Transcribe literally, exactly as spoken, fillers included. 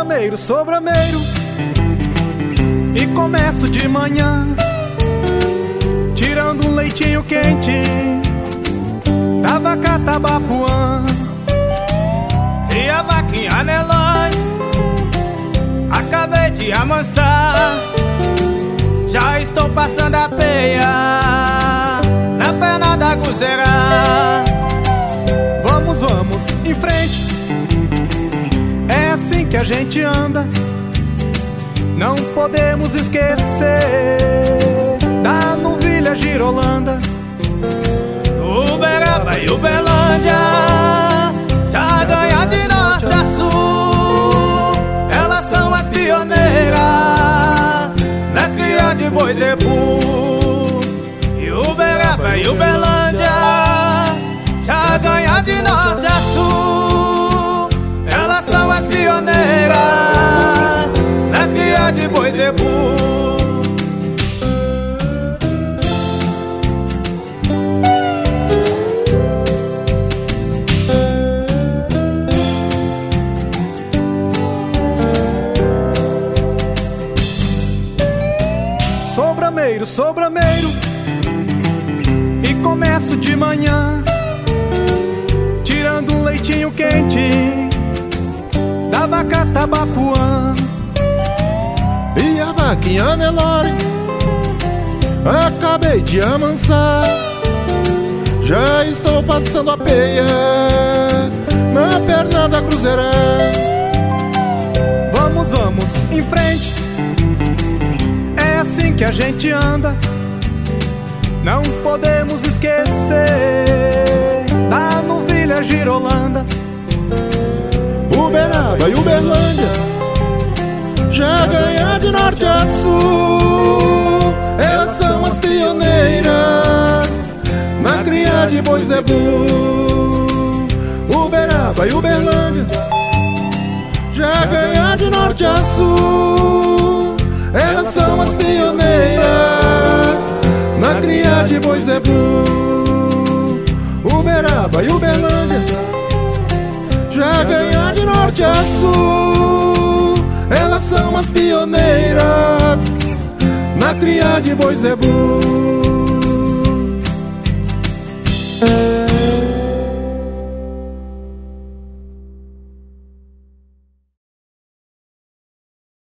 Sobrameiro, sobrameiro, e começo de manhã tirando um leitinho quente da vaca tabapuã. E a vaquinha Nelore acabei de amansar, já estou passando a peia na perna da guzeira. Vamos, vamos, em frente, é assim que a gente anda. Não podemos esquecer da novilha girolanda. Uberaba e Uberlândia já ganha de norte a sul. Elas são as pioneiras na cria de boi zebu. E Uberaba e Uberlândia já ganha de norte a sul. Elas são as pioneiras na cria de boi zebu. Sobrameiro, sobrameiro, e começo de manhã tirando um leitinho quente da vaca tabapuã. E a vaquinha Nelore acabei de amansar, já estou passando a peia na perna da cruzeira. Vamos, vamos, em frente, é assim que a gente anda. Não podemos esquecer da novilha girolanda. Uberaba e Uberlândia já ganha de norte a sul. Elas são as pioneiras na cria de boi zebu. Uberaba e Uberlândia já ganha de norte a sul. Elas são as pioneiras na cria de boi zebu. Uberaba e Uberlândia já ganha de norte a sul. Elas são as pioneiras na cria de boi zebu.